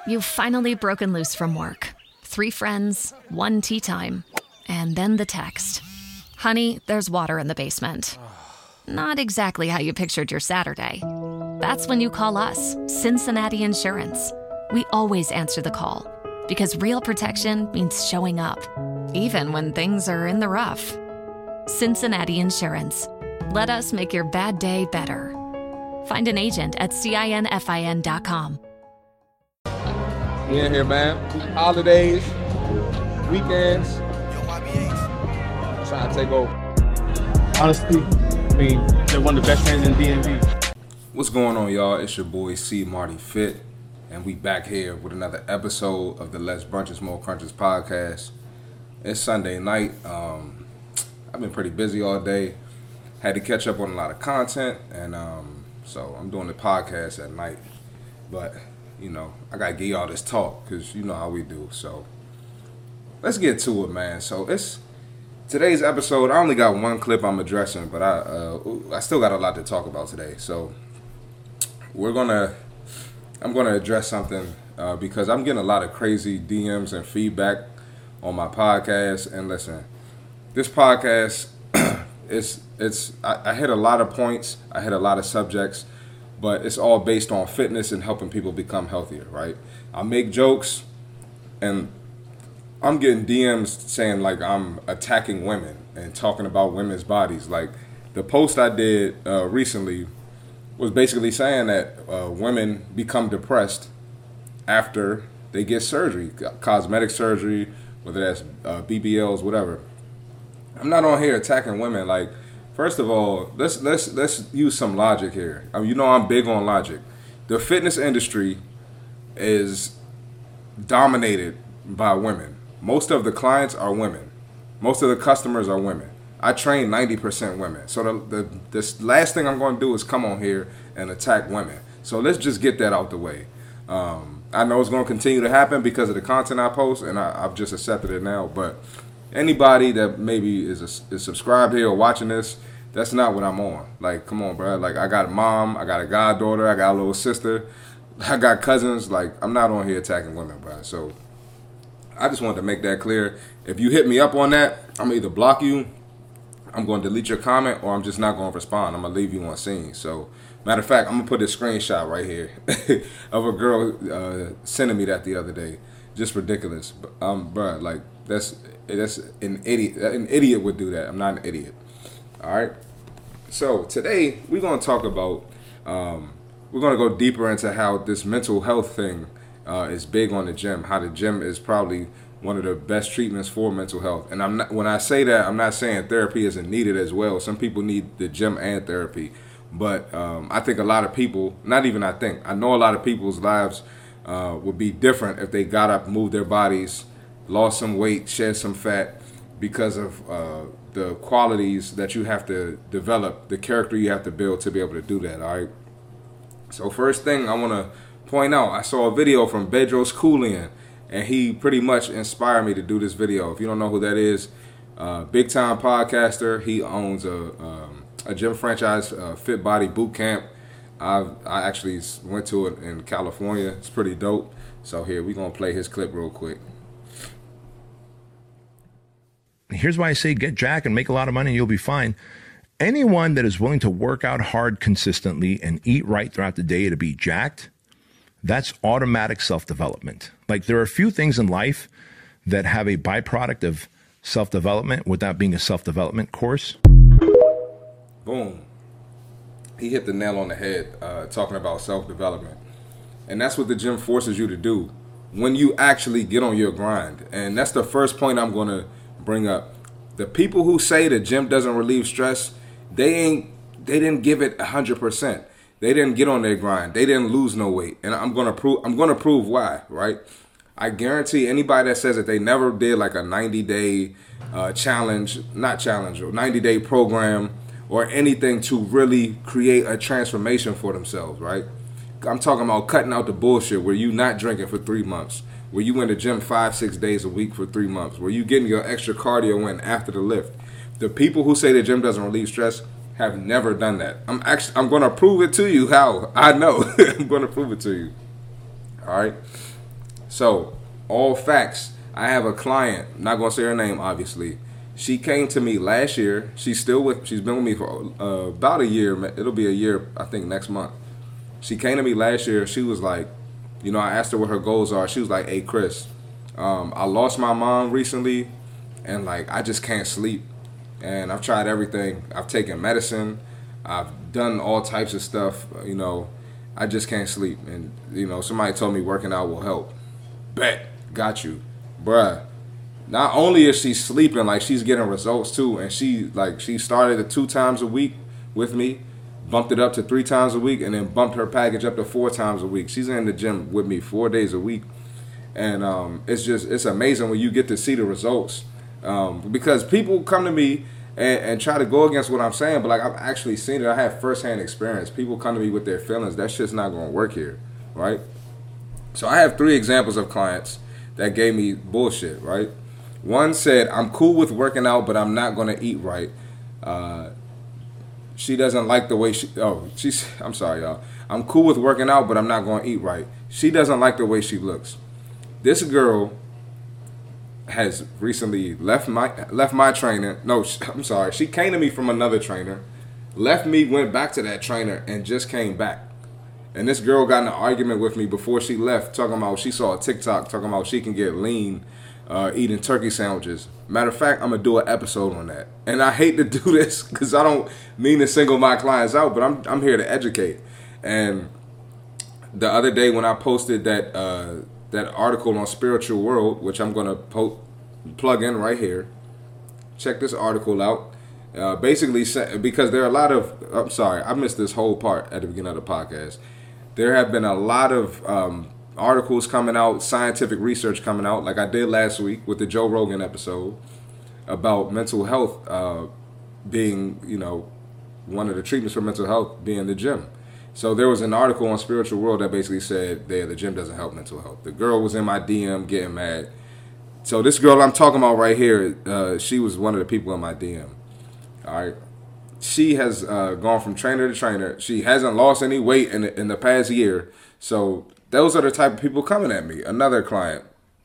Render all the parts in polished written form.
You've finally broken loose from work. 3 friends, 1 tea time, and then the text. Honey, there's water in the basement. Not exactly how you pictured your Saturday. That's when you call us, Cincinnati Insurance. We always answer the call because real protection means showing up, even when things are in the rough. Cincinnati Insurance. Let us make your bad day better. Find an agent at CINFIN.com. We in here, man. Holidays, weekends. Trying to take over. Honestly, I mean, they're one of the best fans in DMV. What's going on, y'all? It's your boy C. Marty Fit, and we back here with another episode of the Less Brunches, More Crunches podcast. It's Sunday night. I've been pretty busy all day. Had to catch up on a lot of content, and so I'm doing the podcast at night. But, you know, I got to give y'all this talk because you know how we do. So let's get to it, man. So it's today's episode. I only got one clip I'm addressing, but I still got a lot to talk about today. So I'm gonna address something because I'm getting a lot of crazy DMs and feedback on my podcast. And listen, this podcast I hit a lot of points, I hit a lot of subjects, but it's all based on fitness and helping people become healthier, right? I make jokes, and I'm getting DMs saying like I'm attacking women and talking about women's bodies. Like the post I did recently was basically saying that women become depressed after they get surgery, cosmetic surgery, whether that's BBLs, whatever. I'm not on here attacking women. Like, first of all, let's use some logic here. I mean, you know I'm big on logic. The fitness industry is dominated by women. Most of the clients are women. Most of the customers are women. I train 90% women. So the last thing I'm going to do is come on here and attack women. So let's just get that out the way. I know it's going to continue to happen because of the content I post, and I've just accepted it now. But anybody that maybe is subscribed here or watching this, that's not what I'm on. Like, come on, bro. Like, I got a mom, I got a goddaughter, I got a little sister, I got cousins. Like, I'm not on here attacking women, bro. So I just wanted to make that clear. If you hit me up on that, I'm either block you, I'm going to delete your comment, or I'm just not going to respond. I'm going to leave you on scene. So, matter of fact, I'm going to put this screenshot right here of a girl sending me that the other day. Just ridiculous. But, bro, like, that's an idiot. An idiot would do that. I'm not an idiot. All right? So, today, we're going to talk about, we're going to go deeper into how this mental health thing is big on the gym, how the gym is probably one of the best treatments for mental health. And when I say that, I'm not saying therapy isn't needed as well. Some people need the gym and therapy. But I think a lot of people, I know a lot of people's lives would be different if they got up, moved their bodies, lost some weight, shed some fat, because of the qualities that you have to develop, the character you have to build to be able to do that, all right? So first thing I want to point out, I saw a video from Bedros Keuilian, and he pretty much inspired me to do this video. If you don't know who that is, big time podcaster. He owns a gym franchise, Fit Body Boot Camp. I actually went to it in California. It's pretty dope. So here, we're going to play his clip real quick. Here's why I say get jacked and make a lot of money and you'll be fine. Anyone that is willing to work out hard consistently and eat right throughout the day to be jacked, that's automatic self-development. Like, there are a few things in life that have a byproduct of self-development without being a self-development course. Boom. He hit the nail on the head talking about self-development. And that's what the gym forces you to do when you actually get on your grind. And that's the first point I'm going to bring up. The people who say the gym doesn't relieve stress, they didn't give it 100%. They didn't get on their grind. They didn't lose no weight. And I'm gonna prove why, right? I guarantee anybody that says that they never did like a 90-day challenge, not challenge, or 90-day program or anything to really create a transformation for themselves, right? I'm talking about cutting out the bullshit where you not drinking for 3 months, where you in the gym 5-6 days a week for 3 months, where you getting your extra cardio in after the lift. The people who say the gym doesn't relieve stress have never done that. I'm going to prove it to you how. I know. I'm going to prove it to you. All right. So, all facts. I have a client, I'm not gonna say her name, obviously. She came to me last year. She's been with me for about a year. It'll be a year, I think, next month. She came to me last year. She was like, you know, I asked her what her goals are. She was like, hey, Chris, I lost my mom recently, and like I just can't sleep. And I've tried everything. I've taken medicine. I've done all types of stuff. You know, I just can't sleep. And you know, somebody told me working out will help. Bet, got you, bruh. Not only is she sleeping, like she's getting results too, and she started at 2 times a week with me, bumped it up to 3 times a week, and then bumped her package up to 4 times a week. She's in the gym with me 4 days a week, and it's amazing when you get to see the results, because people come to me and try to go against what I'm saying, but like I've actually seen it. I have firsthand experience. People come to me with their feelings. That shit's not gonna work here, right? So I have 3 examples of clients that gave me bullshit, right? One said, I'm cool with working out, but I'm not going to eat right. She doesn't like the way I'm sorry, y'all. I'm cool with working out, but I'm not going to eat right. She doesn't like the way she looks. This girl has recently left my trainer. No, I'm sorry. She came to me from another trainer, left me, went back to that trainer, and just came back. And this girl got in an argument with me before she left, talking about she saw a TikTok talking about she can get lean eating turkey sandwiches. Matter of fact, I'm going to do an episode on that. And I hate to do this because I don't mean to single my clients out, but I'm here to educate. And the other day when I posted that article on Spiritual World, which I'm going to plug in right here, check this article out. Basically, because there are a lot of, I'm sorry, I missed this whole part at the beginning of the podcast. There have been a lot of articles coming out, scientific research coming out, like I did last week with the Joe Rogan episode about mental health being, you know, one of the treatments for mental health being the gym. So there was an article on Spiritual World that basically said the gym doesn't help mental health. The girl was in my DM getting mad. So this girl I'm talking about right here, she was one of the people in my DM. All right. She has gone from trainer to trainer. She hasn't lost any weight in the past year. So those are the type of people coming at me. Another client.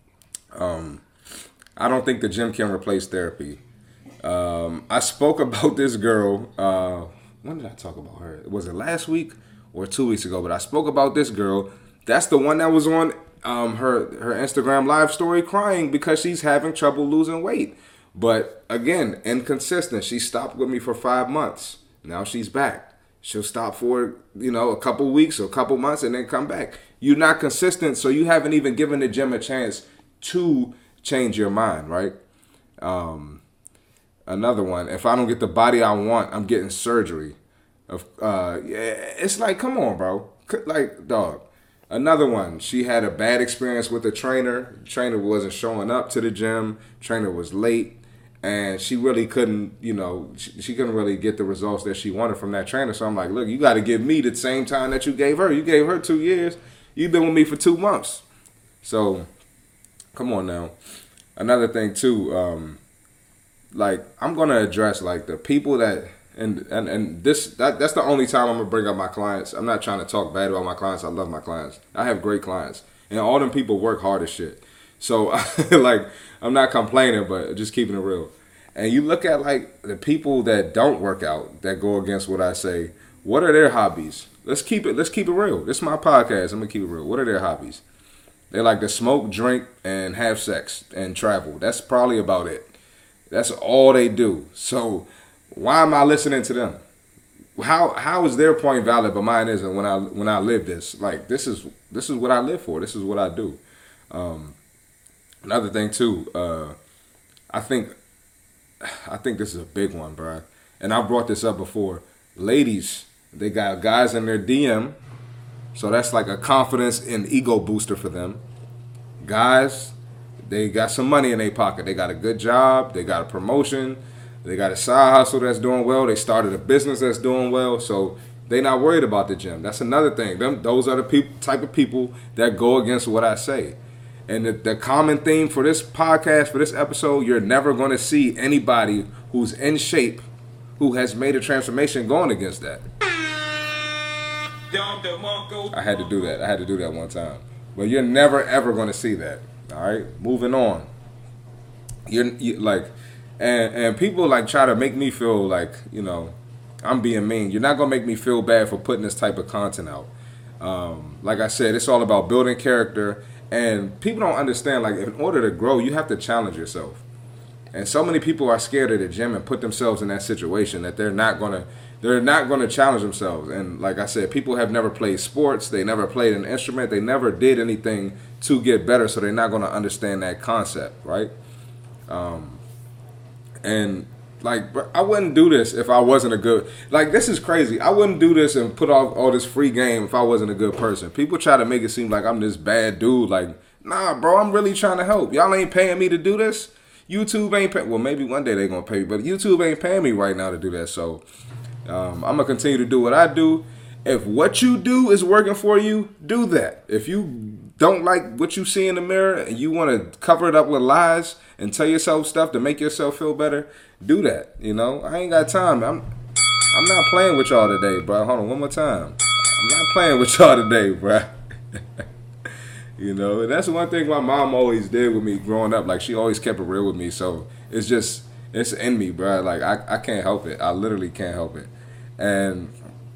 I don't think the gym can replace therapy. I spoke about this girl. When did I talk about her? Was it last week or 2 weeks ago? But I spoke about this girl. That's the one that was on her Instagram live story crying because she's having trouble losing weight. But again, inconsistent. She stopped with me for 5 months. Now she's back. She'll stop for, you know, a couple weeks or a couple months and then come back. You're not consistent, so you haven't even given the gym a chance to change your mind, right? Another one, if I don't get the body I want, I'm getting surgery. It's like, come on, bro. Like, dog. Another one, she had a bad experience with a trainer. The trainer wasn't showing up to the gym. Trainer was late. And she really couldn't, you know, she couldn't really get the results that she wanted from that trainer. So I'm like, look, you got to give me the same time that you gave her. You gave her 2 years. You've been with me for 2 months. So, come on now. Another thing, too, like, I'm going to address, like, the people that, and that's the only time I'm going to bring up my clients. I'm not trying to talk bad about my clients. I love my clients. I have great clients. And all them people work hard as shit. So, like, I'm not complaining, but just keeping it real. And you look at, like, the people that don't work out, that go against what I say, what are their hobbies? Let's keep it real. This is my podcast. I'm going to keep it real. What are their hobbies? They like to smoke, drink, and have sex and travel. That's probably about it. That's all they do. So, why am I listening to them? How is their point valid, but mine isn't when I live this? Like, this is what I live for. This is what I do. Another thing too, I think this is a big one, bro. And I brought this up before. Ladies, they got guys in their DM, so that's like a confidence and ego booster for them. Guys, they got some money in their pocket. They got a good job. They got a promotion. They got a side hustle that's doing well. They started a business that's doing well. So they not worried about the gym. That's another thing. Those are the type of people that go against what I say. And the common theme for this podcast, for this episode, you're never going to see anybody who's in shape, who has made a transformation going against that. I had to do that. I had to do that one time. But you're never ever going to see that. All right, moving on. You like, and people like try to make me feel like, you know, I'm being mean. You're not gonna make me feel bad for putting this type of content out. Like I said, it's all about building character, and people don't understand. Like, in order to grow, you have to challenge yourself. And so many people are scared of the gym and put themselves in that situation that they're not gonna challenge themselves. And like I said, people have never played sports. They never played an instrument. They never did anything to get better. So they're not gonna understand that concept, right? And like, I wouldn't do this if I wasn't a good, like, this is crazy. I wouldn't do this and put off all this free game if I wasn't a good person. People try to make it seem like I'm this bad dude. Like, nah, bro, I'm really trying to help. Y'all ain't paying me to do this. YouTube ain't paying. Well, maybe one day they're going to pay me, but YouTube ain't paying me right now to do that. So I'm going to continue to do what I do. If what you do is working for you, do that. If you don't like what you see in the mirror and you want to cover it up with lies and tell yourself stuff to make yourself feel better, do that. You know, I ain't got time. I'm not playing with y'all today, bro. Hold on, one more time. I'm not playing with y'all today, bro. You know, and that's one thing my mom always did with me growing up. Like, she always kept it real with me. So it's in me, bro. Like, I can't help it. I literally can't help it. And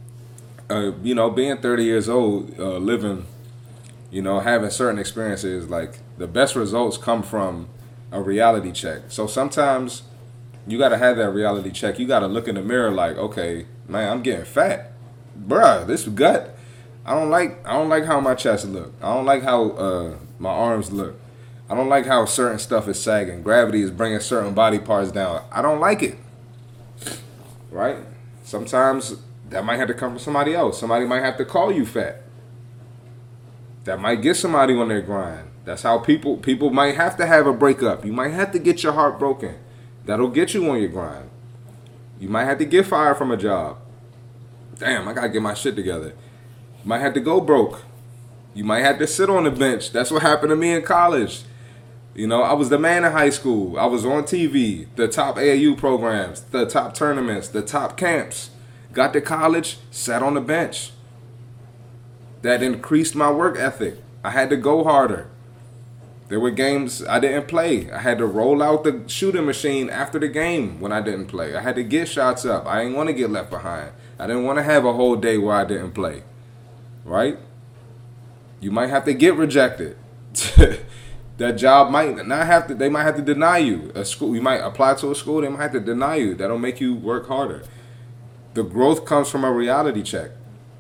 you know, being 30 years old, living, you know, having certain experiences, like, the best results come from a reality check. So sometimes you got to have that reality check. You got to look in the mirror like, okay, man, I'm getting fat. Bruh, this gut, I don't like how my chest look. I don't like how my arms look. I don't like how certain stuff is sagging. Gravity is bringing certain body parts down. I don't like it. Right? Sometimes that might have to come from somebody else. Somebody might have to call you fat. That might get somebody on their grind. That's how people might have to have a breakup. You might have to get your heart broken. That'll get you on your grind. You might have to get fired from a job. Damn, I gotta get my shit together. You might have to go broke. You might have to sit on the bench. That's what happened to me in college. You know, I was the man in high school. I was on TV, the top AAU programs, the top tournaments, the top camps. Got to college, sat on the bench. That increased my work ethic. I had to go harder. There were games I didn't play. I had to roll out the shooting machine after the game when I didn't play. I had to get shots up. I didn't want to get left behind. I didn't want to have a whole day where I didn't play. Right? You might have to get rejected. That job might not have to, they might have to deny you. A school, you might apply to a school, they might have to deny you. That'll make you work harder. The growth comes from a reality check.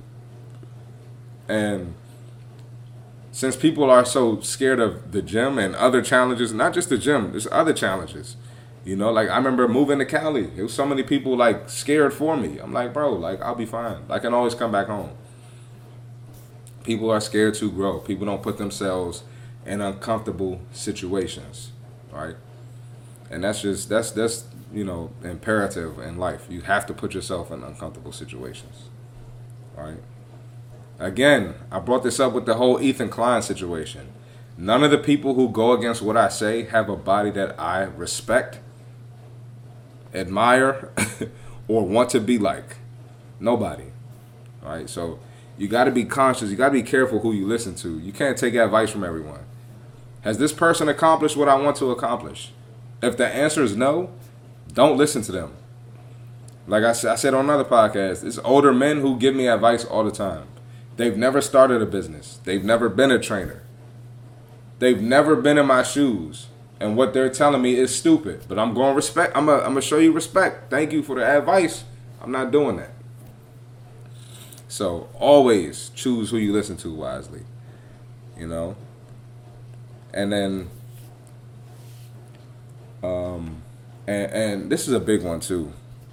And since people are so scared of the gym and other challenges, not just the gym, there's other challenges. You know, like, I remember moving to Cali. There was so many people, like, scared for me. I'm like, bro, like, I'll be fine. I can always come back home. People are scared to grow. People don't put themselves in uncomfortable situations, right? And that's you know, imperative in life. You have to put yourself in uncomfortable situations, right? Again, I brought this up with the whole Ethan Klein situation. None of the people who go against what I say have a body that I respect, admire, or want to be like. Nobody, right? So you got to be conscious. You got to be careful who you listen to. You can't take advice from everyone. Has this person accomplished what I want to accomplish? If the answer is no, don't listen to them. Like I said on another podcast, it's older men who give me advice all the time. They've never started a business. They've never been a trainer. They've never been in my shoes. And what they're telling me is stupid. But I'm going to respect. I'm going to show you respect. Thank you for the advice. I'm not doing that. So always choose who you listen to wisely. You know? And then, and this is a big one too.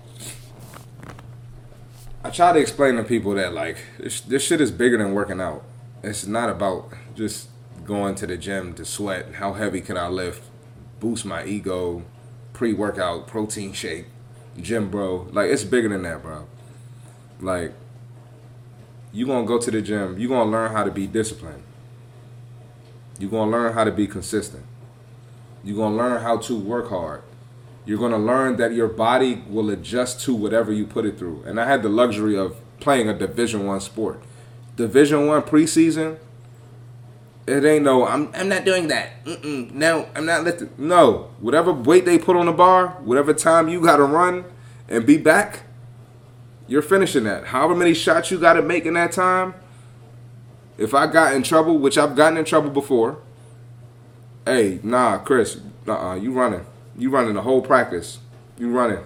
I try to explain to people that, like, this shit is bigger than working out. It's not about just going to the gym to sweat. How heavy can I lift? Boost my ego. Pre-workout, protein shake, gym bro. Like, it's bigger than that, bro. Like, you gonna go to the gym. You gonna learn how to be disciplined. You're going to learn how to be consistent. You're going to learn how to work hard. You're going to learn that your body will adjust to whatever you put it through. And I had the luxury of playing a Division I sport. Division I preseason, It ain't no, I'm not doing that. No, I'm not lifting. No, whatever weight they put on the bar, whatever time you got to run and be back, you're finishing that. However many shots you got to make in that time. If I got in trouble, which I've gotten in trouble before, hey, nah, Chris, you running. You running the whole practice. You running.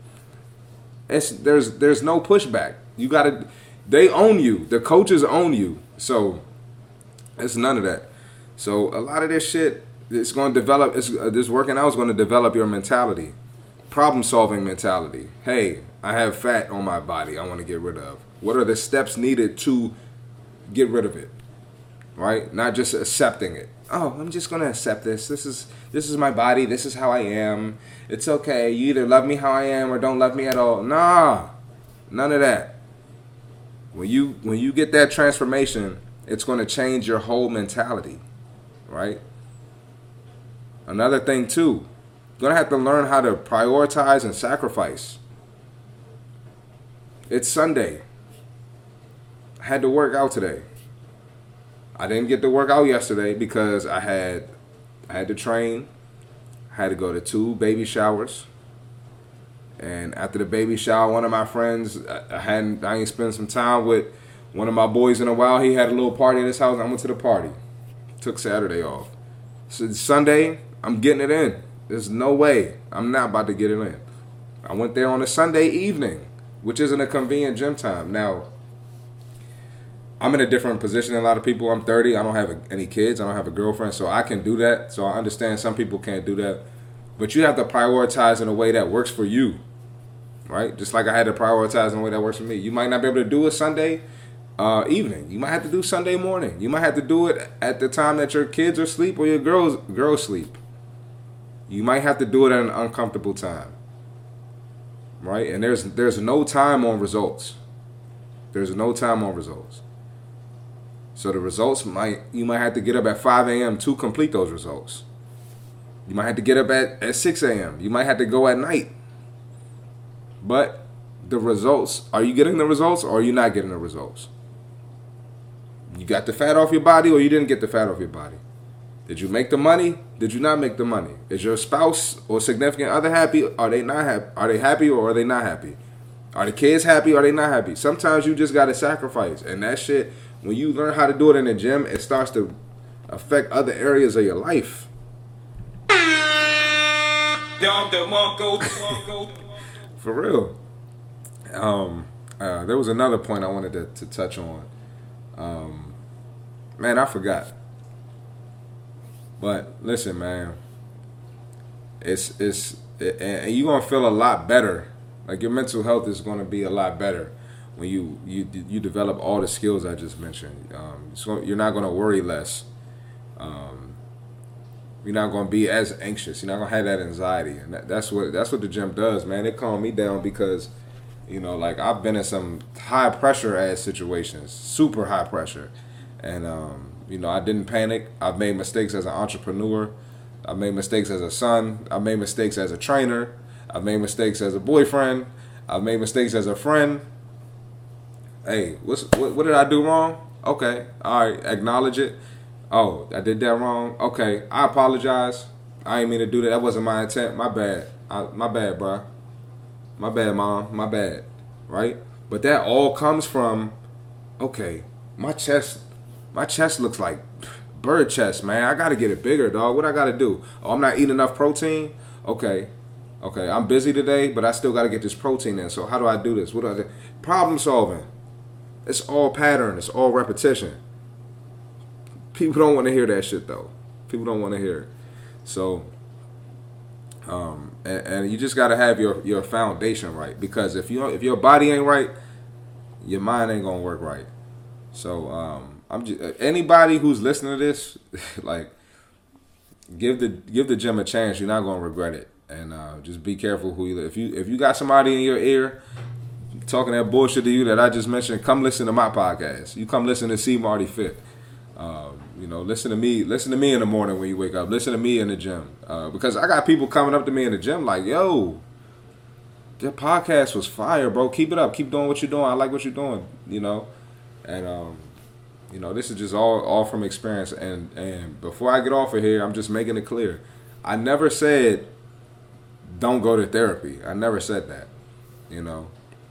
There's no pushback. You gotta. They own you. The coaches own you. So it's none of that. So a lot of this shit, it's going to develop. This working out is going to develop your mentality, problem solving mentality. Hey, I have fat on my body. I want to get rid of. What are the steps needed to get rid of it? Right? Not just accepting it. Oh, I'm just gonna accept this. This is my body. This is how I am. It's okay. You either love me how I am or don't love me at all. Nah, none of that. When you get that transformation, it's gonna change your whole mentality, right? Another thing too, you're gonna have to learn how to prioritize and sacrifice. It's Sunday. I had to work out today. I didn't get to work out yesterday because I had to train. I had to go to 2 baby showers. And after the baby shower, one of my friends, I ain't spent some time with one of my boys in a while. He had a little party at his house. I went to the party. Took Saturday off. So Sunday, I'm getting it in. There's no way I'm not about to get it in. I went there on a Sunday evening, which isn't a convenient gym time. Now, I'm in a different position than a lot of people. I'm 30. I don't have any kids. I don't have a girlfriend, so I can do that. So I understand some people can't do that. But you have to prioritize in a way that works for you, right? Just like I had to prioritize in a way that works for me. You might not be able to do it Sunday evening. You might have to do Sunday morning. You might have to do it at the time that your kids are asleep or your girls sleep. You might have to do it at an uncomfortable time, right? And there's no time on results. There's no time on results. So the results you might have to get up at 5 a.m. to complete those results. You might have to get up at 6 a.m. You might have to go at night. But the results, are you getting the results or are you not getting the results? You got the fat off your body or you didn't get the fat off your body? Did you make the money? Did you not make the money? Is your spouse or significant other happy? Are they not happy? Are they happy or are they not happy? Are the kids happy or are they not happy? Sometimes you just got to sacrifice. And that shit, when you learn how to do it in the gym, it starts to affect other areas of your life. For real. There was another point I wanted to touch on. Man, I forgot. But listen, man, and you're gonna feel a lot better. Like your mental health is gonna be a lot better when you develop all the skills I just mentioned. You're not gonna worry less. You're not gonna be as anxious. You're not gonna have that anxiety, and that's what the gym does, man. It calmed me down because, like I've been in some high pressure ass situations, super high pressure, and I didn't panic. I've made mistakes as an entrepreneur. I've made mistakes as a son. I've made mistakes as a trainer. I've made mistakes as a boyfriend. I've made mistakes as a friend. Hey, what did I do wrong? Okay, all right, acknowledge it. Oh, I did that wrong. Okay, I apologize. I didn't mean to do that. That wasn't my intent. My bad. My bad, bro. My bad, mom. My bad. Right? But that all comes from, okay, my chest looks like bird chest, man. I got to get it bigger, dog. What I got to do? Oh, I'm not eating enough protein? Okay, I'm busy today, but I still got to get this protein in. So how do I do this? What do I do? Problem solving. It's all pattern. It's all repetition. People don't want to hear that shit, though. People don't want to hear it. So, and you just got to have your foundation right, because if your body ain't right, your mind ain't gonna work right. So, anybody who's listening to this, like, give the gym a chance. You're not gonna regret it, and just be careful who you. If you got somebody in your ear talking that bullshit to you that I just mentioned, come listen to my podcast. You come listen to C Marty Fit. Listen to me in the morning when you wake up. Listen to me in the gym. Because I got people coming up to me in the gym like, yo, that podcast was fire, bro. Keep it up. Keep doing what you're doing. I like what you're doing, And You know, this is just all from experience. And before I get off of here, I'm just making it clear. I never said don't go to therapy. I never said that. You know,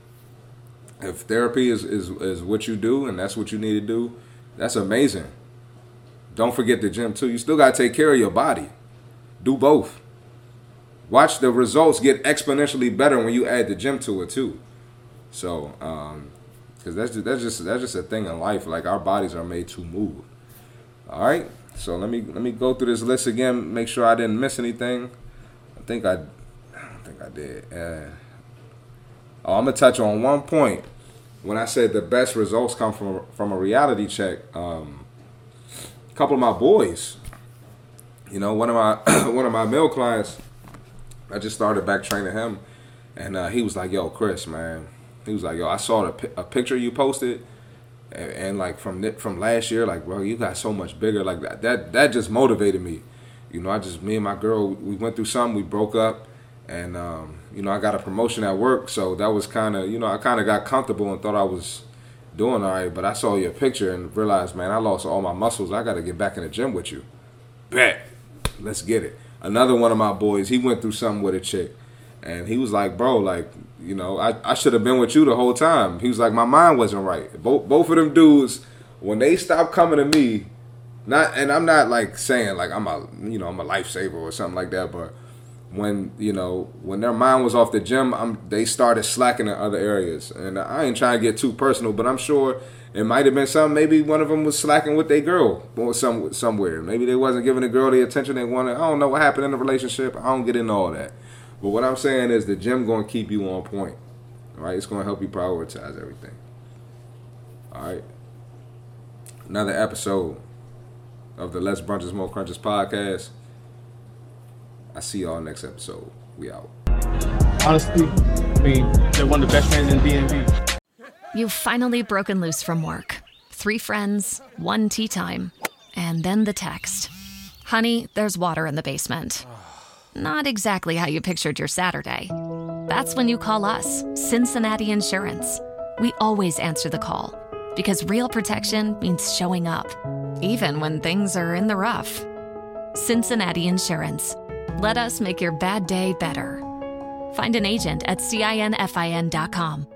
if therapy is what you do and that's what you need to do, that's amazing. Don't forget the gym too. You still got to take care of your body. Do both. Watch the results get exponentially better when you add the gym to it too. So, because that's just a thing in life. Like, our bodies are made to move. All right. So let me go through this list again. Make sure I didn't miss anything. I don't think I did. I'm gonna touch on one point. When I said the best results come from a reality check, a couple of my boys, you know, one of my male clients, I just started back training him, and he was like, "Yo, Chris, man," he was like, "Yo, I saw a picture you posted, and like from last year, like, bro, you got so much bigger." Like that just motivated me. You know, me and my girl, we went through something, we broke up, and you know, I got a promotion at work, so that was kind of, you know, I kind of got comfortable and thought I was doing all right, but I saw your picture and realized, man, I lost all my muscles. I got to get back in the gym with you. Bet. Let's get it. Another one of my boys, he went through something with a chick, and he was like, bro, like, you know, I should have been with you the whole time. He was like, my mind wasn't right. Both of them dudes, when they stopped coming to me, and I'm not like saying like I'm a lifesaver or something like that, but when their mind was off the gym, they started slacking in other areas. And I ain't trying to get too personal, but I'm sure it might have been something. Maybe one of them was slacking with their girl or somewhere. Maybe they wasn't giving the girl the attention they wanted. I don't know what happened in the relationship. I don't get into all that. But what I'm saying is the gym going to keep you on point. All right? It's going to help you prioritize everything. All right? Another episode of the Less Brunches, More Crunches podcast. I see y'all next episode. We out. Honestly, I mean, they're one of the best fans in DMV. You've finally broken loose from work. 3 friends, 1 tea time, and then the text. Honey, there's water in the basement. Not exactly how you pictured your Saturday. That's when you call us, Cincinnati Insurance. We always answer the call, because real protection means showing up, even when things are in the rough. Cincinnati Insurance. Let us make your bad day better. Find an agent at CINFIN.com.